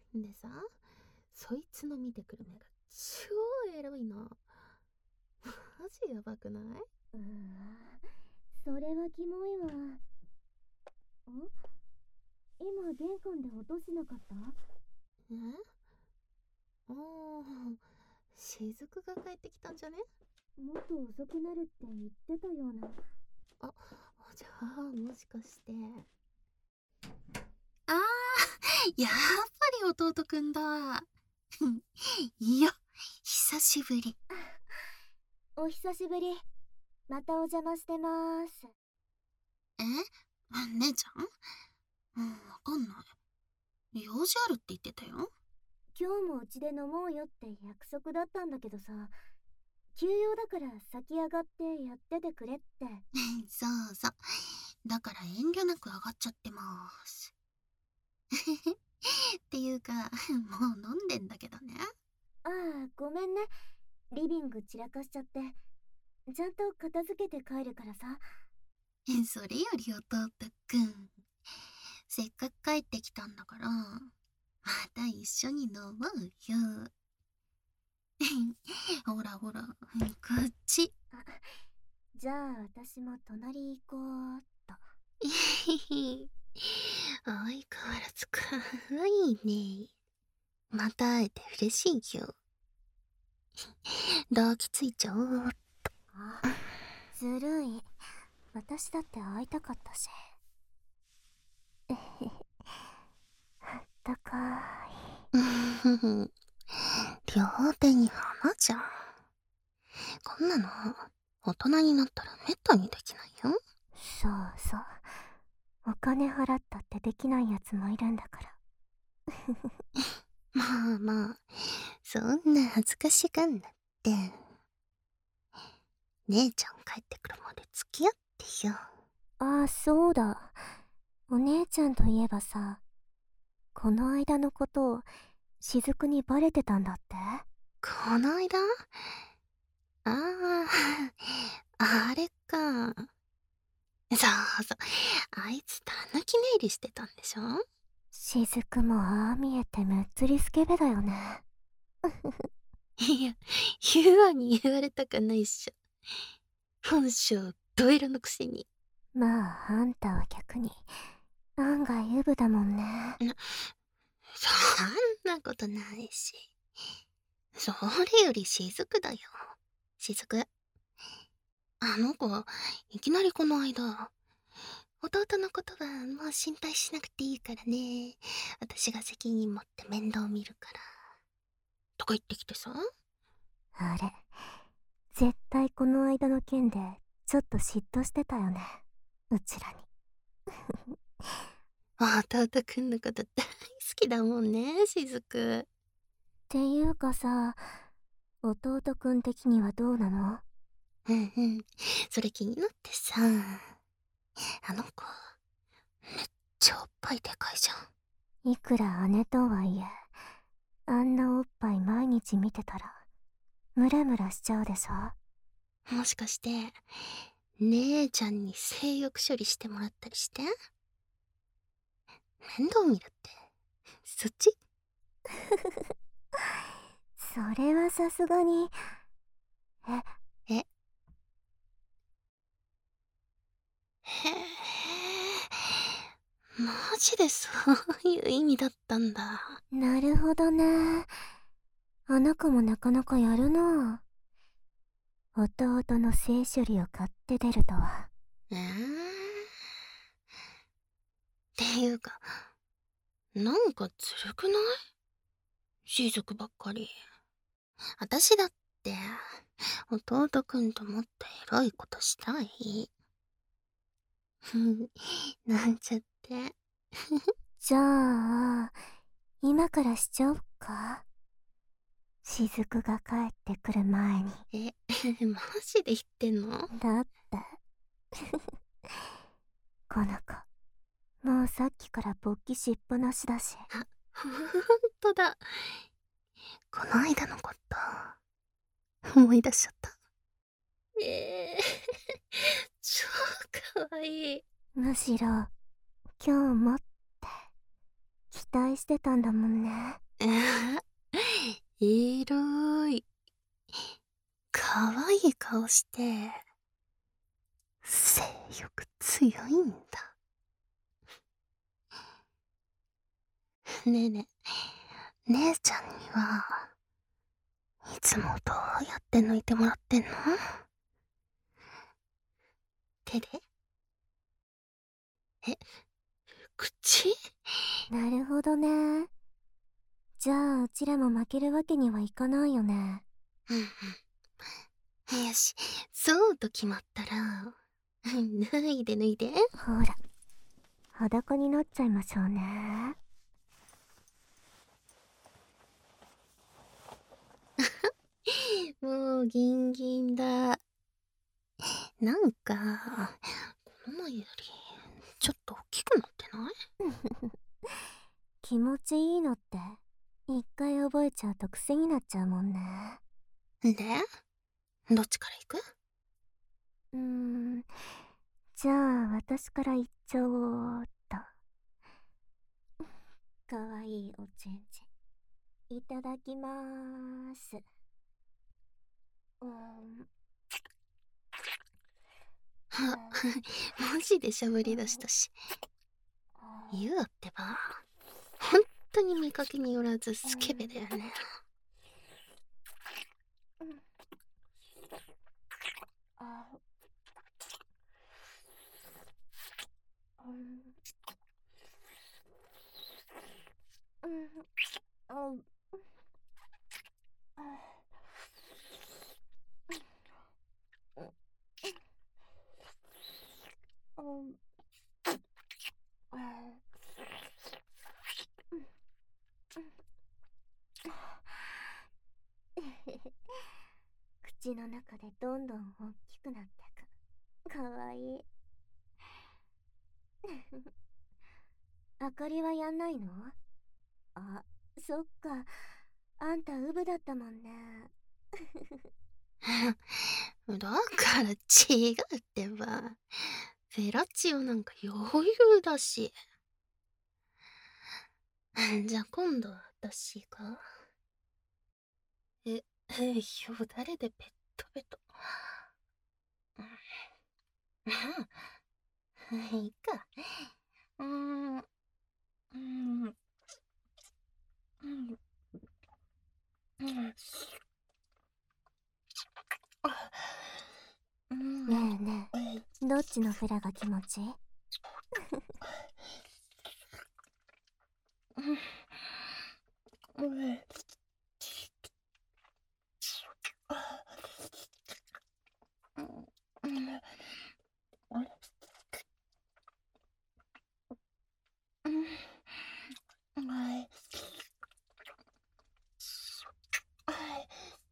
でさ、そいつの見てくる目が超エロいの。マジやばくない？ それはキモいわ。今玄関で音しなかった？ え？おー、雫が帰ってきたんじゃね？ もっと遅くなるって言ってたような。 あ、じゃあもしかして。やっぱり弟くんだ。いや、久しぶり。 お久しぶり。またお邪魔してまーす。 え？姉ちゃん？わかんない。用事あるって言ってたよ。 今日もうちで飲もうよって約束だったんだけどさ、休養だから先上がってやっててくれって。 そうそう。だから遠慮なく上がっちゃってまーす。っていうか、もう飲んでんだけどね。 ああ、ごめんね。リビング散らかしちゃって。ちゃんと片付けて帰るからさ。 それより弟くん。せっかく帰ってきたんだから、また一緒に飲もうよ。ほらほら、こっち。 じゃあ私も隣行こうっと。 相変わらずかわいいね。また会えて嬉しいよ。抱きついちゃおう。 ずるい。私だって会いたかったし。あったか両手に花じゃん。こんなの大人になったらめったにできないよ。 そうそう。お金払ったってできないやつもいるんだから。 まあまあ、そんな恥ずかしがんなって。姉ちゃん帰ってくるまで付き合ってよ。 ああ、そうだ。お姉ちゃんといえばさ、この間のことを雫にバレてたんだって？ この間？ああ、あれか。そうそう。あいつたぬき寝入りしてたんでしょ？ 雫もああ見えてむっつりスケベだよね。 いや、言うわに言われたかないっしょ。本性ドエロのくせに。 まあ、あんたは逆に案外ウブだもんね。 そんなことないし。それより雫だよ。雫。あの子、いきなりこの間、弟のことはもう心配しなくていいからね。私が責任持って面倒見るから。とか言ってきてさ。 あれ、絶対この間の件でちょっと嫉妬してたよね、うちらに。 弟くんのこと大好きだもんね、雫。 っていうかさ、弟くん的にはどうなの？ うんうん。それ気になってさ。あの子、めっちゃおっぱいでかいじゃん。 いくら姉とはいえ、あんなおっぱい毎日見てたらムラムラしちゃうでしょ？ もしかして、姉ちゃんに性欲処理してもらったりして？面倒見るって、そっち？ それはさすがに。 え、へえ、マジでそういう意味だったんだ。 なるほどね。あの子もなかなかやるな。弟の性処理を買って出るとは。 っていうか、なんかずるくない？雫ばっかり。私だって、弟くんともっとエロいことしたい。なんちゃって。 じゃあ、今からしちゃおっか。雫が帰ってくる前に。 マジで言ってんの？ だってこの子、もうさっきから勃起しっぱなしだし。 ほんとだ。この間のこと、思い出しちゃった。えー、超かわいい。 むしろ、今日もって、きっ待してたんだもんね。 えらい。かわいい顔して、性欲強いんだ。ねえねえ、姉ちゃんにはいつもどうやって抜いてもらってんの？手で？え、口？ なるほどね。じゃあうちらも負けるわけにはいかないよね。 うんうん。よし、そうと決まったら、脱いで脱いで。 ほら、裸になっちゃいましょうね。 もうギンギンだ。なんか、この前より、ちょっと大きくなってない？ 気持ちいいのって一回覚えちゃうと癖になっちゃうもんね。 で、どっちから行く？ じゃあ私から言っちゃおうっと。かわいいおちんちんいただきまーす。 あ、マジでしゃべり出したし。言うってば、本当に見かけによらずスケベだよね。 口の中でどんどん大きくなってく。かわいい。あかりはやんないの？あ、そっか。あんたウブだったもんね。 だから違うってば。フェラチオなんか余裕だし。じゃあ今度は私が。よだれでペットペト。いいか。うーん。うん。うん。うん。うん。 ねえねえ、どっちのフラが気持ちいい？ うん。うん。うん。はい。はい。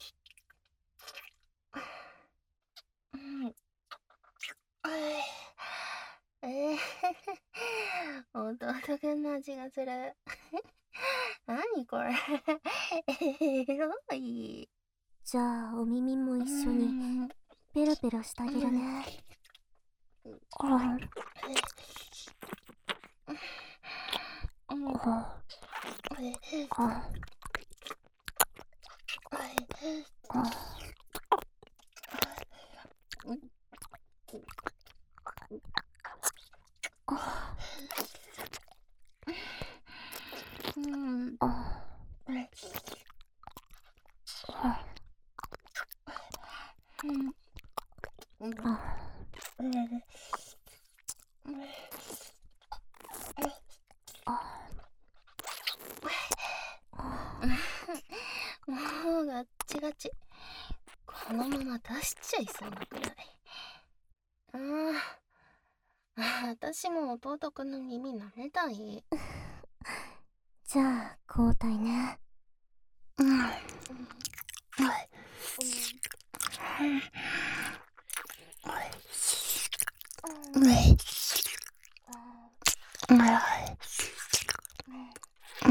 うん。はい。弟くんの味がする。何これ。エロい。 じゃあお耳もう一緒にん。 ペロペロしてあげるね。 はい。うん。はい。はい。うん。はい。うん。うん。もうガッチガチ。このまま出しちゃいそうなくらい。私も弟くんの耳舐めたい。 じゃあ交代ね。 うん。はい。はい。うん。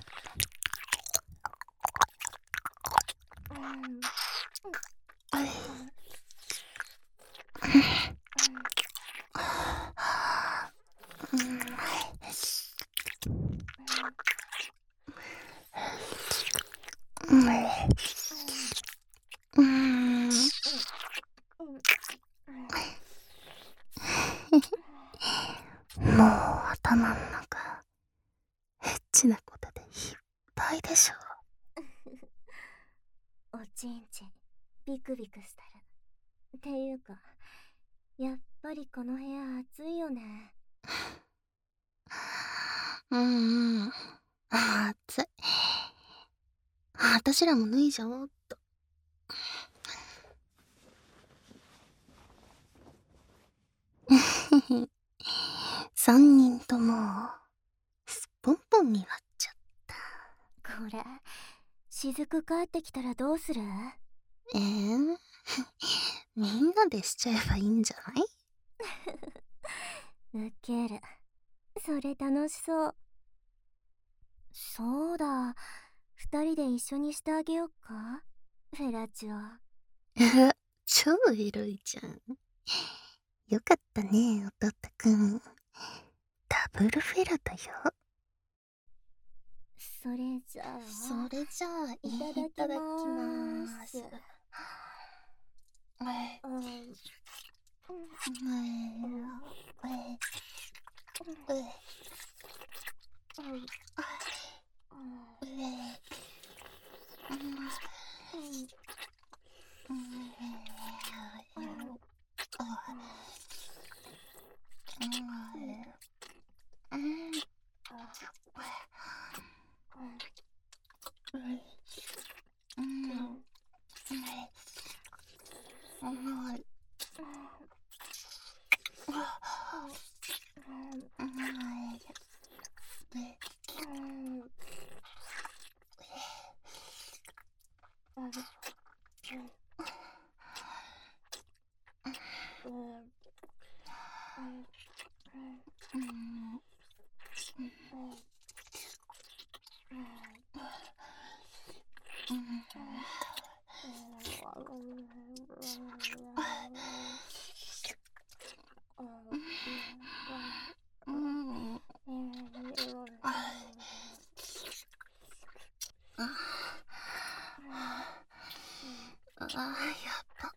はい。うん。 頭ん中エッチなことでいっぱいでしょ。 おちんちんビクビクしてる。っていうか、やっぱりこの部屋暑いよね。 うんうん。暑い。私らも脱いじゃおうっと。三人ともすっぽんぽんになっちゃった。 これ、雫帰ってきたらどうする？ みんなでしちゃえばいいんじゃない？ ウケる。それ楽しそう。そうだ、二人で一緒にしてあげよっか、フェラチオ。 超エロいじゃん。よかったね、弟くん。ダブルフェラだよ。 それじゃあ、 いただきます。やっぱ。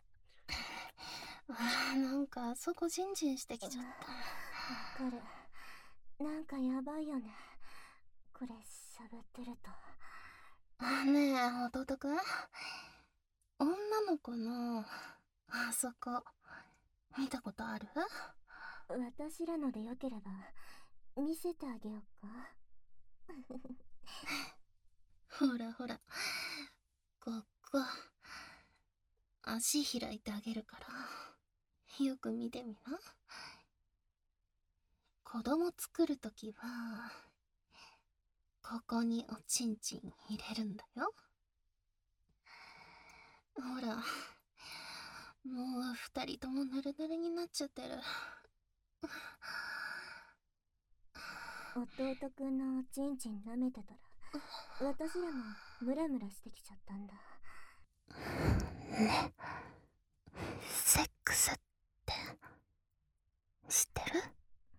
なんかあそこジンジンしてきちゃった。 わかる。なんかやばいよね、これ喋ってると。 ねえ、弟くん、女の子のあそこ見たことある？ 私らのでよければ見せてあげようか。 ほらほら、ここ足開いてあげるからよく見てみな。子供作るときはここにおちんちん入れるんだよ。ほら、もう二人ともヌルヌルになっちゃってる。 弟くんのおちんちん舐めてたら、私らもムラムラしてきちゃったんだ。 ね、セックスって知ってる？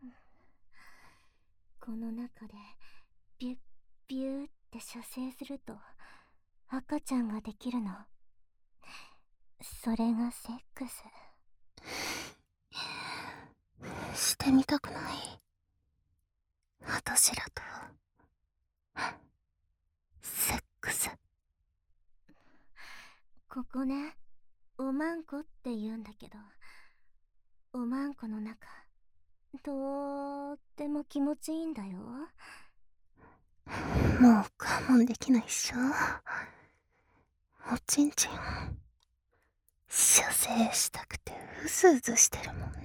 この中でビュッビューって射精すると赤ちゃんができるの。それがセックス。 してみたくない？私らとセックス。 ここね、おまんこって言うんだけど、おまんこの中とーっても気持ちいいんだよ。 もう我慢できないっしょ。おちんちん射精したくてうずうずしてるもんね。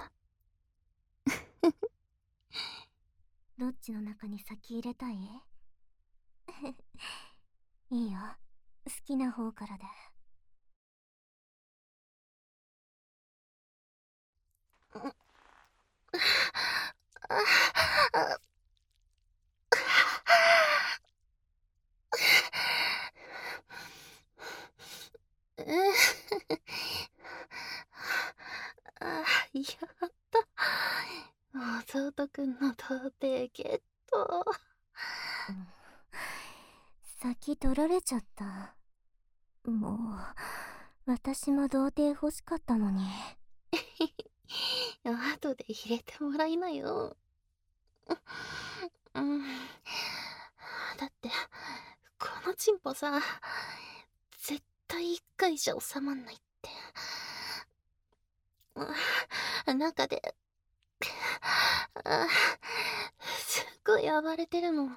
どっちの中に先入れたい？いいよ、好きな方からで。 やった。弟くんの童貞ゲット。 先取られちゃった。もう私も童貞欲しかったのに。 後で入れてもらいなよ。 チンポさ、絶対一回じゃ収まんないって。中で、すっごい暴れてるの。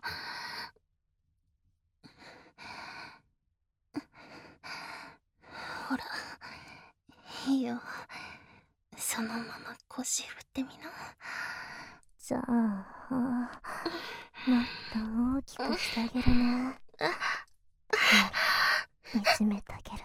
ほら、いいよ。そのまま腰振ってみな。 じゃあ、もっと大きくしてあげるね。いじめてあげる。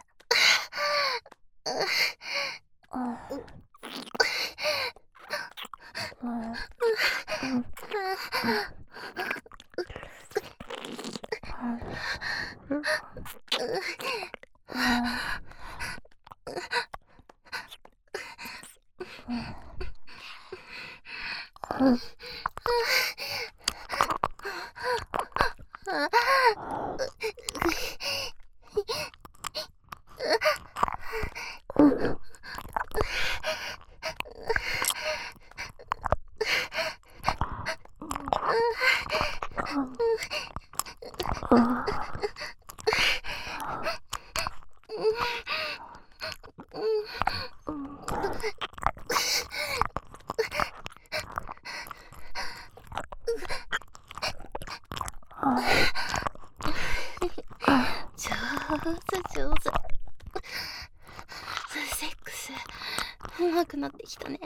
上手上手。セックス上手くなってきたね。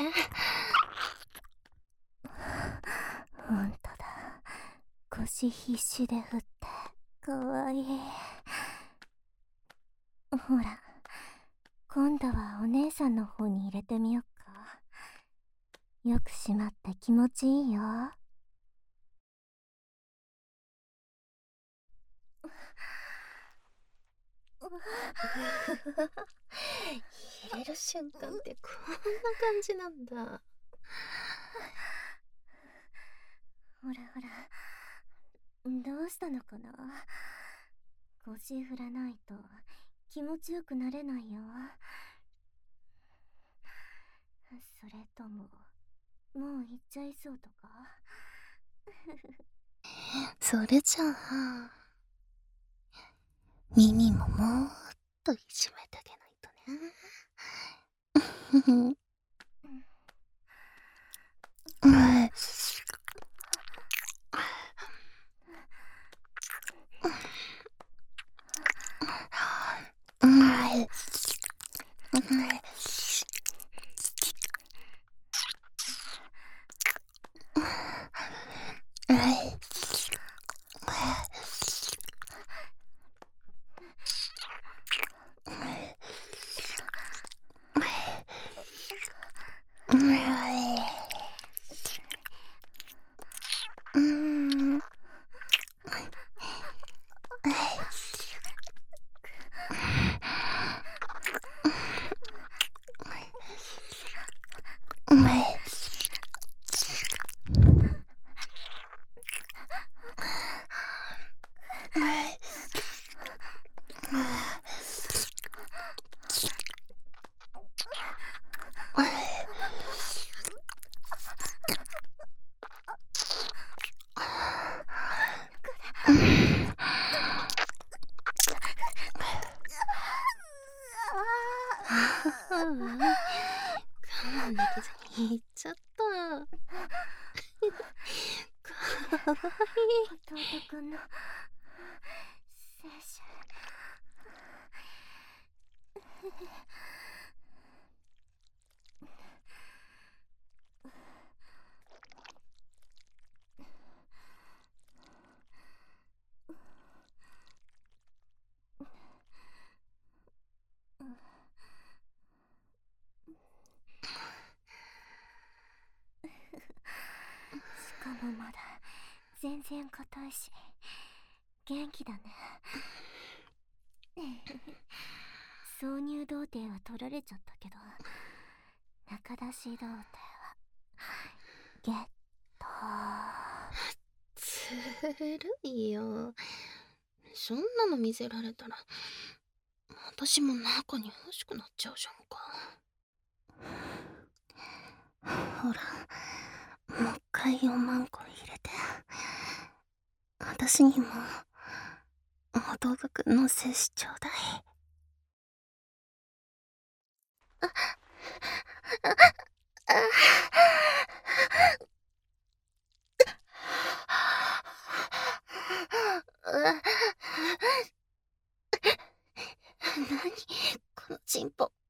ほんとだ。腰必死で振ってかわいい。ほら、今度はお姉さんの方に入れてみよっか。よく締まって気持ちいいよ。 入れる瞬間ってこんな感じなんだ。 ほらほら、どうしたのかな。腰振らないと気持ちよくなれないよ。それとももう行っちゃいそうとか。 それじゃあ耳ももっといじめてあげないとね。我慢できずに言っちゃった。かわいい。 弟くんの青春。しかもまだ全然硬いし元気だね。挿入童貞は取られちゃったけど、中出し童貞はゲット。 ずるいよ。そんなの見せられたら私も中に欲しくなっちゃうじゃんか。ほら、もう一回4万個入れて私にも弟くんの精子ちょうだい。何このチンポ。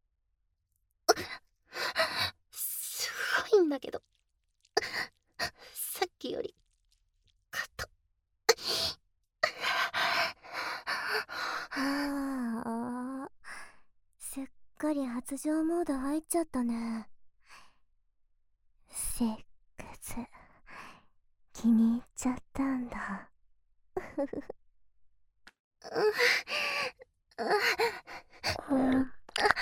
すごいんだけど。さっきより硬。 ああ、すっかり発情モード入っちゃったね。セックス気に入っちゃったんだ。うん。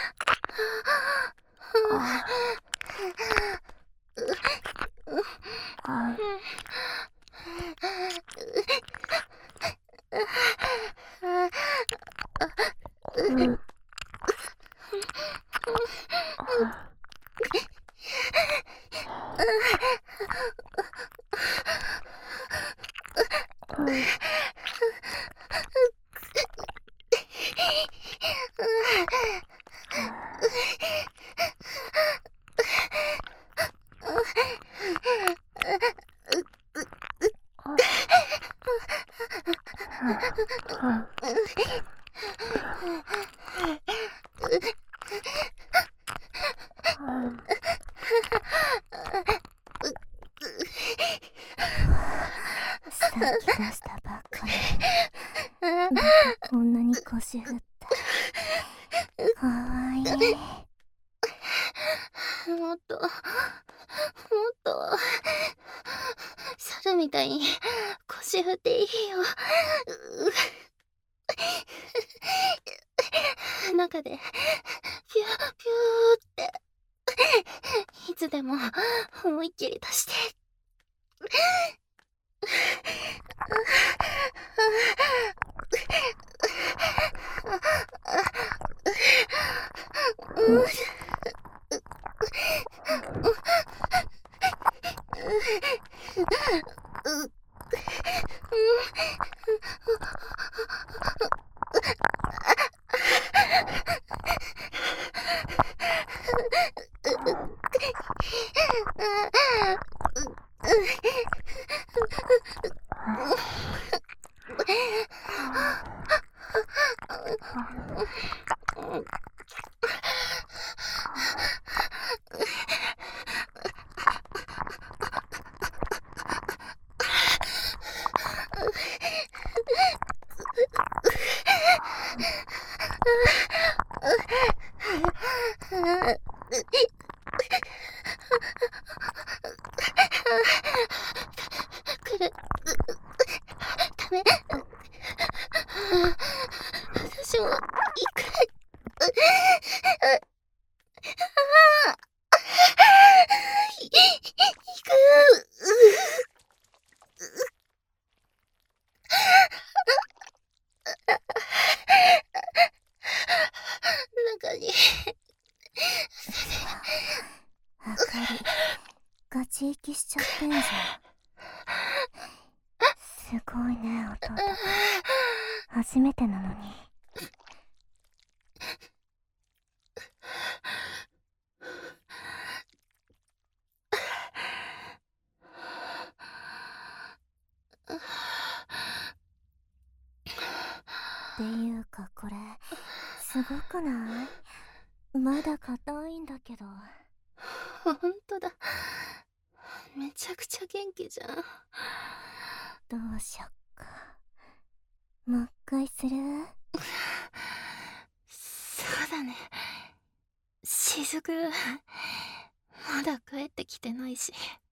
さっき出したばっかりまたこんなに腰振ってかわいい。 もっと猿みたいに腰振っていいよ。中でピューピューっていつでも思いっきり出して。来る。ダメ。私も行く。行く。中にあかりガチ息しちゃってんじゃん。すごいね弟。初めてなのに。っていうかこれすごくない？まだ硬いんだけど。 ほんとだ。めちゃくちゃ元気じゃん。 どうしよっか。もう一回する？ そうだね。しずくまだ帰ってきてないし。